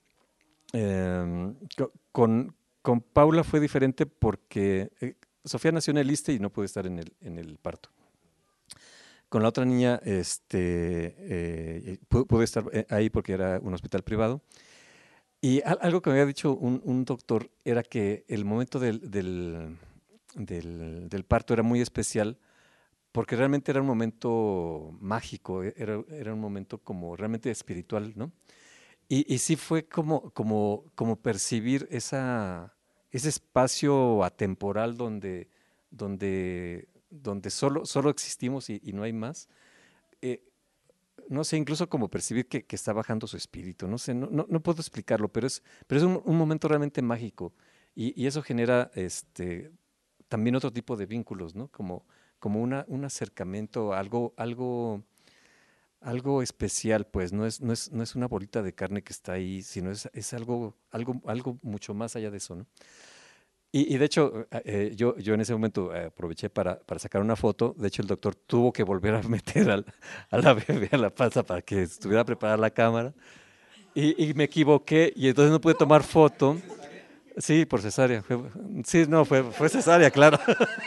em, co- con, con Paula fue diferente porque eh, Sofía nació en el ISSSTE y no pudo estar en el, en el parto. Con la otra niña, este, eh, pu- pude estar eh, ahí porque era un hospital privado. Y al- algo que me había dicho un, un doctor era que el momento del, del, del- del parto era muy especial porque realmente era un momento mágico, e- era, era un momento como realmente espiritual, ¿no? Y, y sí fue como, como, como percibir esa, ese espacio atemporal donde, donde, donde solo, solo existimos y, y no hay más. Eh, no sé, incluso como percibir que, que está bajando su espíritu, no sé, no, no, no puedo explicarlo, pero es, pero es un, un momento realmente mágico y, y eso genera este, también otro tipo de vínculos, ¿no? Como, como una, un acercamiento, algo, algo, algo especial, pues, no es, no es, no es una bolita de carne que está ahí, sino es, es algo, algo, algo mucho más allá de eso, ¿no? Y, y de hecho, eh, eh, yo, yo en ese momento eh, aproveché para, para sacar una foto. De hecho, el doctor tuvo que volver a meter al- a la bebé a la panza para que estuviera preparada la cámara. Y, y me equivoqué y entonces no pude tomar foto. Sí, por cesárea. Fue- sí, no, fue, fue cesárea, claro.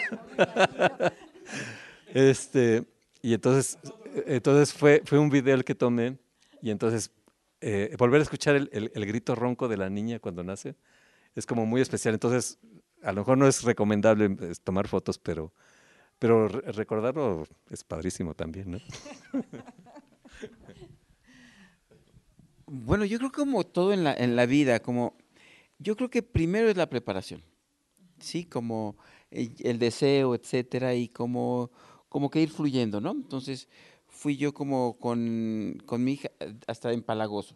Este, y entonces, entonces fue, fue un video el que tomé y entonces eh, volver a escuchar el, el- el grito ronco de la niña cuando nace es como muy especial. Entonces, a lo mejor no es recomendable eh, tomar fotos, pero, pero re- recordarlo es padrísimo también, ¿no? Bueno, yo creo que como todo en la, en la vida, como yo creo que primero es la preparación, sí, como el, el deseo, etcétera, y como, como que ir fluyendo, ¿no? Entonces fui yo como con, con mi hija eh, hasta empalagoso.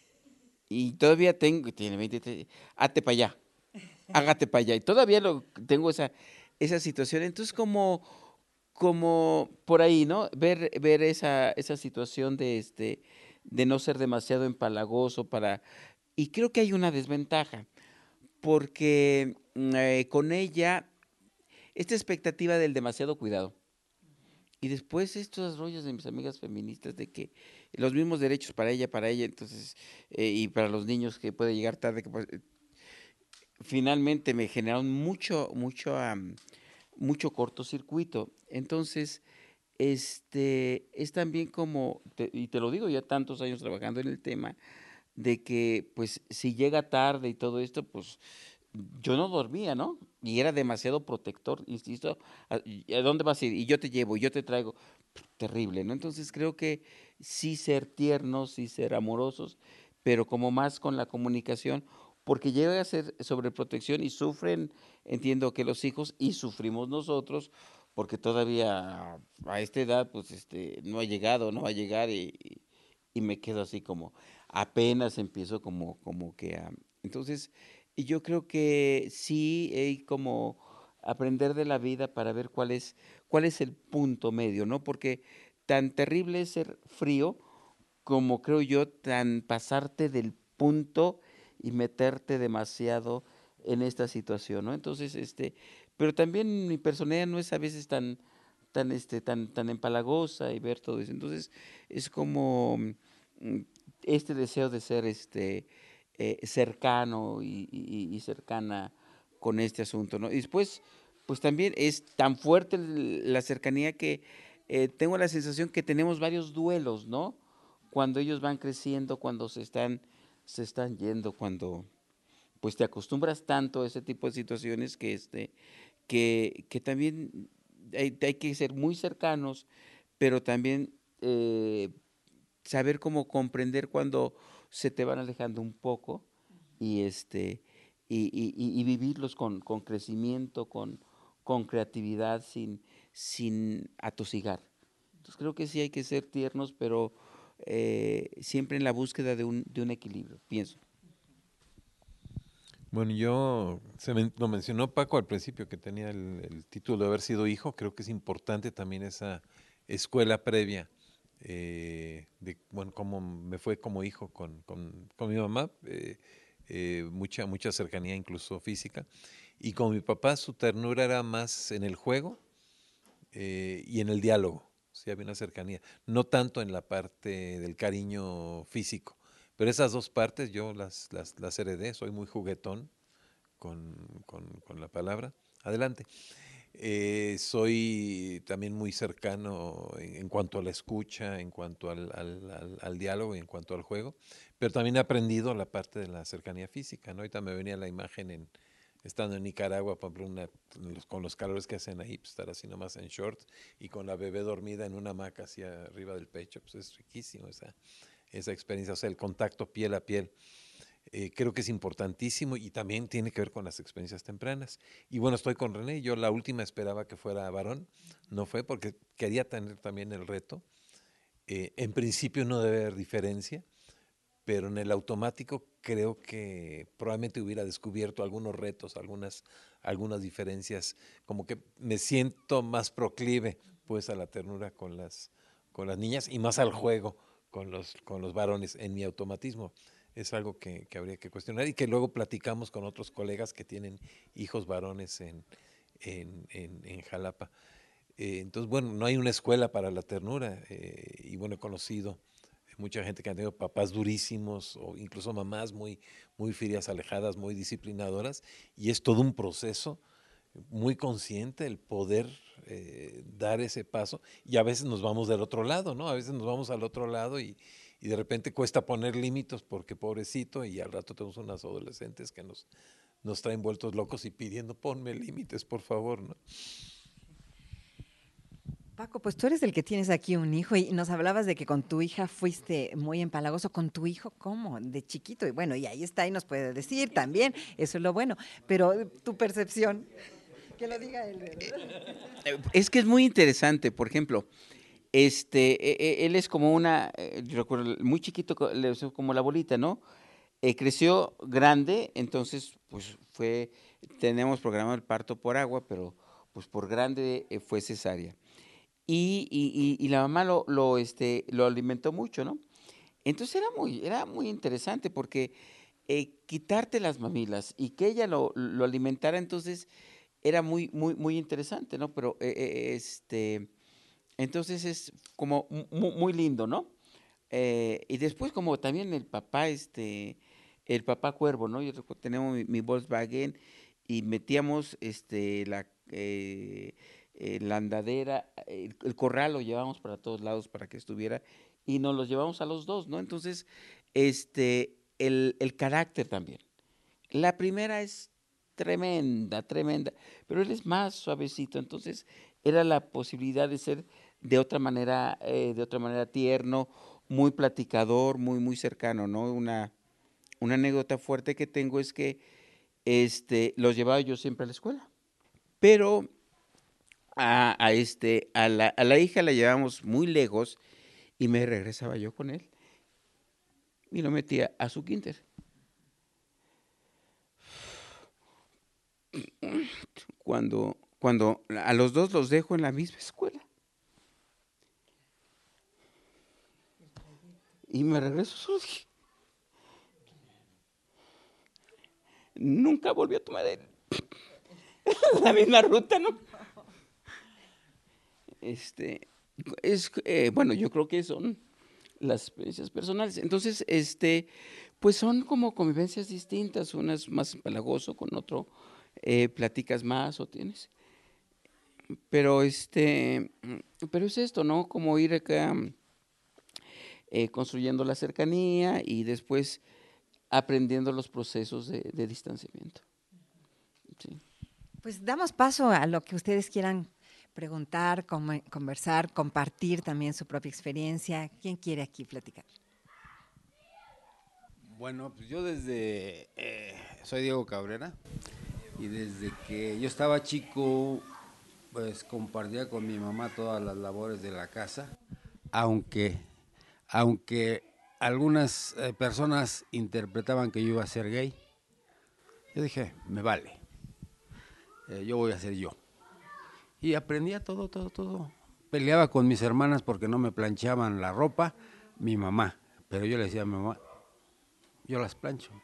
Y todavía tengo, tiene veintitrés, hazte para allá, hágate para allá. Y todavía lo, tengo esa, esa situación. Entonces como, como por ahí, ¿no? Ver, ver esa, esa situación de este, de no ser demasiado empalagoso para. Y creo que hay una desventaja, porque mm, eh, con ella, esta expectativa del demasiado cuidado. Y después estos rollos de mis amigas feministas de que los mismos derechos para ella, para ella, entonces, eh, y para los niños que puede llegar tarde, que pues, eh, finalmente me generaron mucho, mucho, am, mucho cortocircuito. Entonces, este, es también como, te- y te lo digo ya tantos años trabajando en el tema, de que pues si llega tarde y todo esto, pues yo no dormía, ¿no? Y era demasiado protector, insisto, ¿a, y a dónde vas a ir? Y yo te llevo, y yo te traigo. Terrible, ¿no? Entonces creo que sí ser tiernos, sí ser amorosos, pero como más con la comunicación, porque llega a ser sobreprotección y sufren, entiendo que los hijos y sufrimos nosotros, porque todavía a esta edad, pues este, no ha llegado, no va a llegar y, y me quedo así como, apenas empiezo como, como que a. Entonces, y yo creo que sí hay como aprender de la vida para ver cuál es, cuál es el punto medio, ¿no? Porque tan terrible es ser frío como creo yo tan pasarte del punto y meterte demasiado en esta situación, ¿no? Entonces, este, pero también mi personalidad no es a veces tan, tan, este, tan, tan empalagosa y ver todo eso. Entonces, es como mm, este deseo de ser, este, eh, cercano y, y- y cercana con este asunto, ¿no? Y después, pues también es tan fuerte el- la cercanía que eh, tengo la sensación que tenemos varios duelos, ¿no? Cuando ellos van creciendo, cuando se están, se están yendo, cuando pues te acostumbras tanto a ese tipo de situaciones que, este, que, que también hay, hay que ser muy cercanos, pero también eh, saber cómo comprender cuando se te van alejando un poco y este y, y- y- y vivirlos con, con crecimiento, con, con creatividad, sin, sin atosigar. Entonces creo que sí hay que ser tiernos, pero eh, siempre en la búsqueda de un, de un equilibrio, pienso. Bueno, yo, se men- lo mencionó Paco al principio, que tenía el, el título de haber sido hijo. Creo que es importante también esa escuela previa eh, de, bueno, cómo me fue como hijo con, con, con mi mamá, eh, eh, mucha, mucha cercanía incluso física. Y con mi papá su ternura era más en el juego eh, y en el diálogo. Sí, había una cercanía. No tanto en la parte del cariño físico. Pero esas dos partes yo las, las, las heredé. Soy muy juguetón con, con, con la palabra. Adelante. Eh, soy también muy cercano en, en cuanto a la escucha, en cuanto al, al, al, al diálogo y en cuanto al juego, pero también he aprendido la parte de la cercanía física, ¿no? Ahorita me venía la imagen en, estando en Nicaragua, por ejemplo, una- los- con los calores que hacen ahí, pues, estar así nomás en shorts y con la bebé dormida en una hamaca hacia arriba del pecho, pues es riquísimo esa, esa experiencia, o sea, el contacto piel a piel. Eh, creo que es importantísimo y también tiene que ver con las experiencias tempranas. Y bueno, estoy con René, yo la última esperaba que fuera varón, no fue porque quería tener también el reto. Eh, en principio no debe haber diferencia, pero en el automático creo que probablemente hubiera descubierto algunos retos, algunas, algunas diferencias, como que me siento más proclive pues a la ternura con las, con las niñas y más al juego con los, con los varones en mi automatismo. Es algo que, que habría que cuestionar y que luego platicamos con otros colegas que tienen hijos varones en, en, en, en Jalapa. Eh, entonces, bueno, no hay una escuela para la ternura eh, y bueno, he conocido mucha gente que ha tenido papás durísimos o incluso mamás muy, muy frías, alejadas, muy disciplinadoras y es todo un proceso muy consciente el poder eh, dar ese paso y a veces nos vamos del otro lado, ¿no? A veces nos vamos al otro lado y, y de repente cuesta poner límites porque pobrecito y al rato tenemos unas adolescentes que nos, nos traen vueltos locos y pidiendo ponme límites, por favor, ¿no? Paco, pues tú eres el que tienes aquí un hijo y nos hablabas de que con tu hija fuiste muy empalagoso. ¿Con tu hijo cómo? De chiquito. Y bueno, y ahí está y nos puede decir también, eso es lo bueno. Pero eh, tu percepción, que lo diga él, ¿verdad? Eh, Es que es muy interesante, por ejemplo, este, e- e- él es como una, eh, yo recuerdo, muy chiquito, co- le decía como la bolita, ¿no? Eh, creció grande, entonces, pues fue, tenemos programado el parto por agua, pero pues por grande eh, fue cesárea. Y, y- y- y la mamá lo, lo, este, lo alimentó mucho, ¿no? Entonces era muy, era muy interesante porque eh, quitarte las mamilas y que ella lo, lo alimentara, entonces era muy, muy, muy interesante, ¿no? Pero eh, eh, este, entonces es como mu- mu- muy lindo, ¿no? Eh, y después como también el papá, este, el papá cuervo, ¿no? Yo recu- tenemos mi, mi Volkswagen y metíamos este, la, eh, eh, la andadera, el, el corral lo llevamos para todos lados para que estuviera y nos los llevamos a los dos, ¿no? Entonces, este, el, el carácter también. La primera es tremenda, tremenda, pero él es más suavecito, entonces era la posibilidad de ser de otra manera, eh, de otra manera tierno, muy platicador, muy, muy cercano, ¿no? Una, una anécdota fuerte que tengo es que este, los llevaba yo siempre a la escuela, pero a, a este, a la, a la hija la llevábamos muy lejos y me regresaba yo con él y lo metía a su kinder. Cuando, cuando a los dos los dejo en la misma escuela y me regreso solo, dije, nunca volvió a tomar el- la misma ruta, ¿no? Este, es, eh, bueno, yo creo que son las experiencias personales. Entonces, este, pues son como convivencias distintas, unas más empalagoso, con otro eh, platicas más o tienes. Pero este, pero es esto, ¿no? Como ir acá eh, construyendo la cercanía y después aprendiendo los procesos de, de distanciamiento. Sí. Pues damos paso a lo que ustedes quieran preguntar, com- conversar, compartir también su propia experiencia. ¿Quién quiere aquí platicar? Bueno, pues yo desde, eh, soy Diego Cabrera y desde que yo estaba chico, pues compartía con mi mamá todas las labores de la casa, aunque, aunque algunas eh, personas interpretaban que yo iba a ser gay. Yo dije, me vale, eh, yo voy a ser yo. Y aprendía todo, todo, todo. Peleaba con mis hermanas porque no me planchaban la ropa, mi mamá, pero yo le decía a mi mamá, yo las plancho.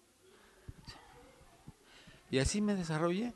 Y así me desarrollé.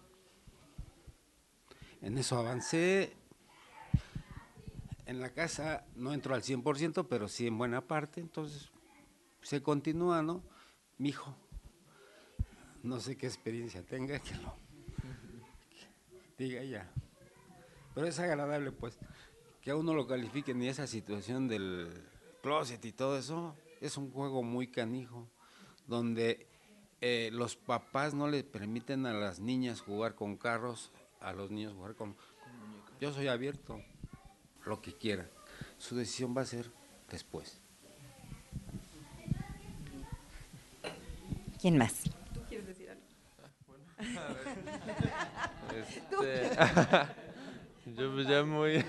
En eso avancé. En la casa no entro al cien por ciento, pero sí en buena parte. Entonces se continúa, ¿no? Mi hijo, no sé qué experiencia tenga, que lo que diga ella. Pero es agradable, pues, que a uno lo califiquen y esa situación del closet y todo eso es un juego muy canijo, donde eh, los papás no le permiten a las niñas jugar con carros, a los niños jugar con... Yo soy abierto, lo que quiera. Su decisión va a ser después. ¿Quién más? Este, yo pues ya muy,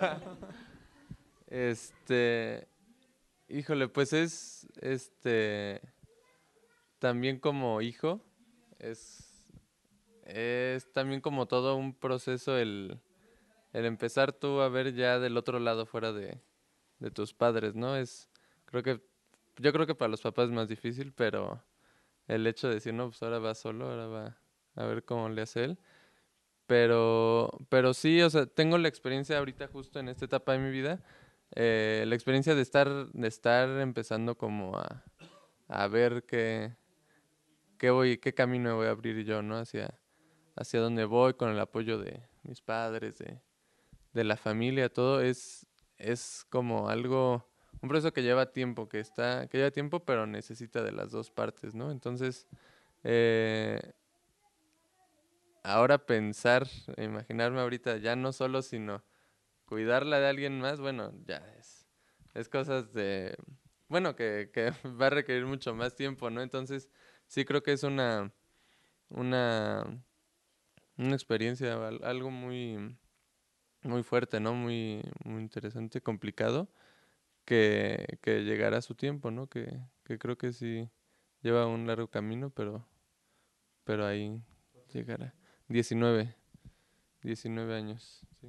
este, híjole, pues es, este, también como hijo, es, es también como todo un proceso el, el empezar tú a ver ya del otro lado fuera de, de tus padres, ¿no? Es, creo que, yo creo que para los papás es más difícil, pero el hecho de decir, no, pues ahora va solo, ahora va a ver cómo le hace él. Pero, pero sí, o sea, tengo la experiencia ahorita justo en esta etapa de mi vida, eh, la experiencia de estar, de estar empezando como a, a ver qué, qué voy, qué camino me voy a abrir yo, ¿no? Hacia, hacia dónde voy con el apoyo de mis padres, de, de la familia, todo es, es como algo, un proceso que lleva tiempo, que está, que lleva tiempo, pero necesita de las dos partes, ¿no? Entonces, eh, ahora pensar, imaginarme ahorita ya no solo, sino cuidarla de alguien más, bueno, ya es, es cosas de, bueno, que, que va a requerir mucho más tiempo, ¿no? Entonces, sí creo que es una, una, una experiencia, al- algo muy, muy fuerte, ¿no? Muy, muy interesante, complicado, que, que llegará a su tiempo, ¿no? Que, que creo que sí lleva un largo camino, pero, pero ahí llegará. Diecinueve diecinueve años, sí.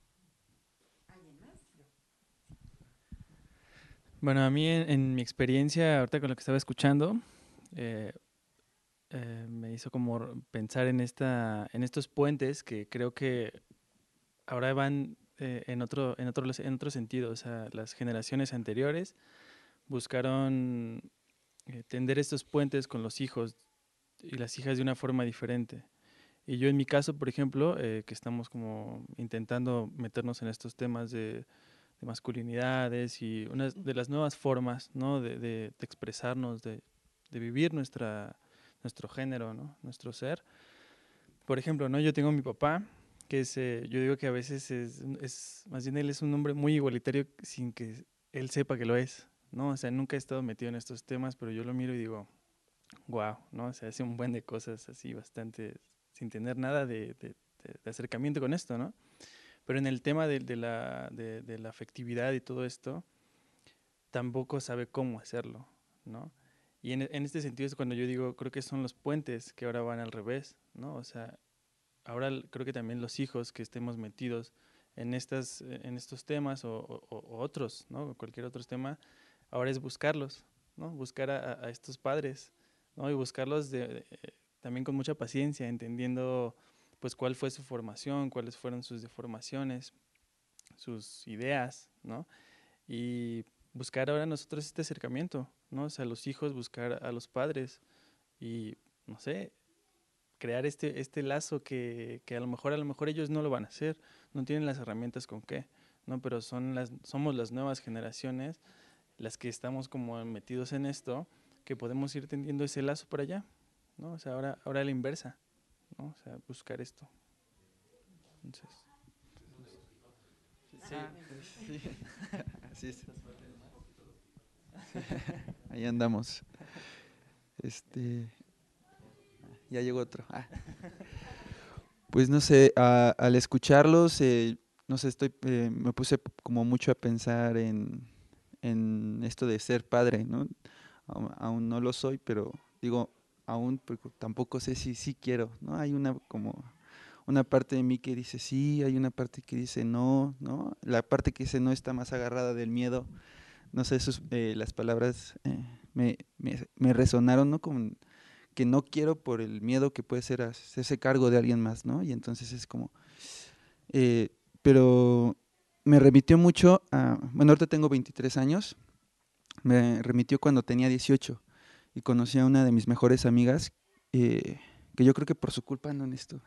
Bueno, a mí en, en mi experiencia, ahorita con lo que estaba escuchando, eh, eh, me hizo como r- pensar en esta, en estos puentes que creo que ahora van eh, en otro, en otro, en otro sentido. O sea, las generaciones anteriores buscaron eh, tender estos puentes con los hijos y las hijas de una forma diferente. Y yo en mi caso, por ejemplo, eh, que estamos como intentando meternos en estos temas de, de masculinidades y unas de las nuevas formas, ¿no? de, de- de expresarnos, de, de vivir nuestra, nuestro género, ¿no? Nuestro ser. Por ejemplo, ¿no? Yo tengo a mi papá, que es, eh, yo digo que a veces es, es, más bien él es un hombre muy igualitario sin que él sepa que lo es, ¿no? O sea, nunca he estado metido en estos temas, pero yo lo miro y digo, wow, ¿no? O sea, hace un buen de cosas así bastante sin tener nada de, de- de- de acercamiento con esto, ¿no? Pero en el tema de, de la, de, de la afectividad y todo esto, tampoco sabe cómo hacerlo, ¿no? Y en, en este sentido es cuando yo digo, creo que son los puentes que ahora van al revés, ¿no? O sea, ahora l- creo que también los hijos que estemos metidos en, estas, eh, en estos temas o, o- o otros, ¿no? Cualquier otro tema, ahora es buscarlos, ¿no? Buscar a, a- a estos padres, ¿no? Y buscarlos de, de- eh, también con mucha paciencia, entendiendo pues cuál fue su formación, cuáles fueron sus deformaciones, sus ideas, ¿no? Y buscar ahora nosotros este acercamiento, ¿no? O sea, los hijos buscar a los padres y, no sé, crear este, este lazo que, que a lo mejor, a lo mejor ellos no lo van a hacer, no tienen las herramientas con qué, ¿no? Pero son las, somos las nuevas generaciones las que estamos como metidos en esto, que podemos ir tendiendo ese lazo por allá, ¿no? O sea, ahora, ahora a la inversa, ¿no? O sea, buscar esto. Entonces, sí, sí. Así es. Ahí andamos. Este, ya llegó otro. Ah. Pues no sé, a, al escucharlos, eh, no sé, estoy, eh, me puse como mucho a pensar en, en esto de ser padre, ¿no? Aún, aún no lo soy, pero digo, aún porque tampoco sé si sí quiero, ¿no? Hay una como una parte de mí que dice sí, hay una parte que dice no, ¿no? La parte que dice no está más agarrada del miedo. No sé, sus, eh, las palabras eh, me, me, me resonaron, ¿no? Como que no quiero por el miedo que puede ser hacerse cargo de alguien más, ¿no? Y entonces es como, eh, pero me remitió mucho a, bueno, ahorita tengo veintitrés años, me remitió cuando tenía dieciocho y conocí a una de mis mejores amigas, eh, que yo creo que por su culpa ando en esto.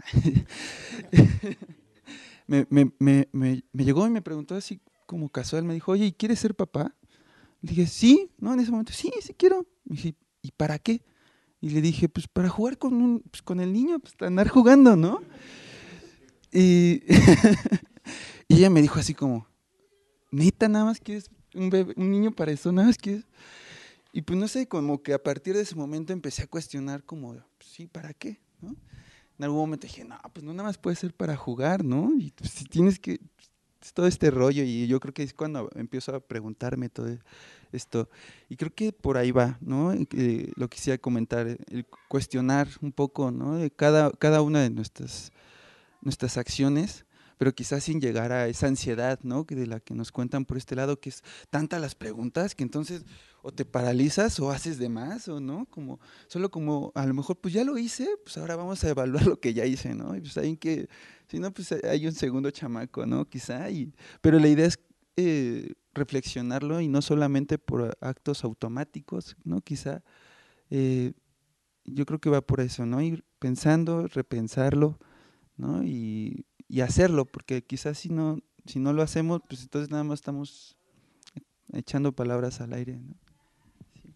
me, me, me, me, me llegó y me preguntó así como casual, me dijo, oye, ¿y quieres ser papá? Le dije, sí, ¿no? En ese momento, sí, sí quiero. Me dije, ¿y para qué? Y le dije, pues para jugar con, un, pues, con el niño, pues andar jugando, ¿no? Y, y ella me dijo así como, neta, nada más quieres un, bebé, un niño para eso, nada más quieres. Y pues no sé, como que a partir de ese momento empecé a cuestionar como, pues, sí, ¿para qué? ¿No? En algún momento dije, no, pues no nada más puede ser para jugar, ¿no? Y pues, si tienes que, pues, todo este rollo, y yo creo que es cuando empiezo a preguntarme todo esto, y creo que por ahí va, ¿no? Eh, lo quisiera comentar, el cuestionar un poco, ¿no? De cada, cada una de nuestras, nuestras acciones, pero quizás sin llegar a esa ansiedad, ¿no? Que de la que nos cuentan por este lado, que es tantas las preguntas que entonces o te paralizas o haces de más, o no, como solo como a lo mejor pues ya lo hice, pues ahora vamos a evaluar lo que ya hice, ¿no? Y pues hay que, si no, pues hay un segundo chamaco, ¿no? Quizá, y, pero la idea es eh, reflexionarlo y no solamente por actos automáticos, ¿no? Quizá eh, yo creo que va por eso, ¿no? Ir pensando, repensarlo, ¿no? Y, y hacerlo, porque quizás si no, si no lo hacemos, pues entonces nada más estamos echando palabras al aire, ¿no? Sí.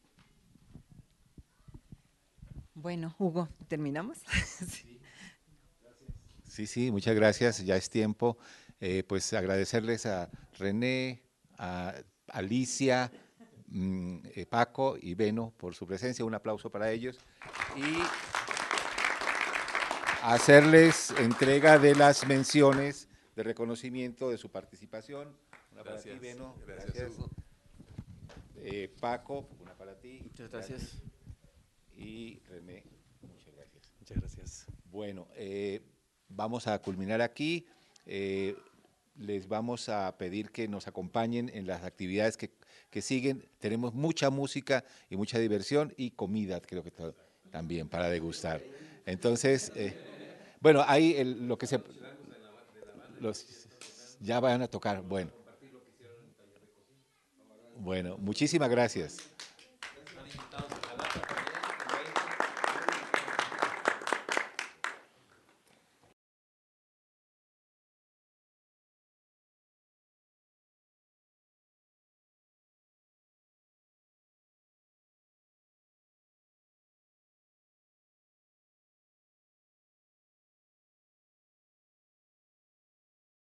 Bueno, Hugo, ¿terminamos? Sí. sí, sí, muchas gracias, ya es tiempo. Eh, pues agradecerles a René, a Alicia, mmm, eh, Paco y Beno por su presencia, un aplauso para ellos. Y hacerles entrega de las menciones de reconocimiento de su participación. Una gracias, para ti, Beno. Gracias, Gracias. Hugo. Eh, Paco, una para ti. Muchas gracias. gracias. Y René, muchas gracias. Muchas gracias. Bueno, eh, vamos a culminar aquí. Eh, les vamos a pedir que nos acompañen en las actividades que, que siguen. Tenemos mucha música y mucha diversión y comida, creo que todo, también para degustar. Entonces, eh, bueno, ahí el, lo que se... Los, ya van a tocar, bueno. Bueno, muchísimas gracias.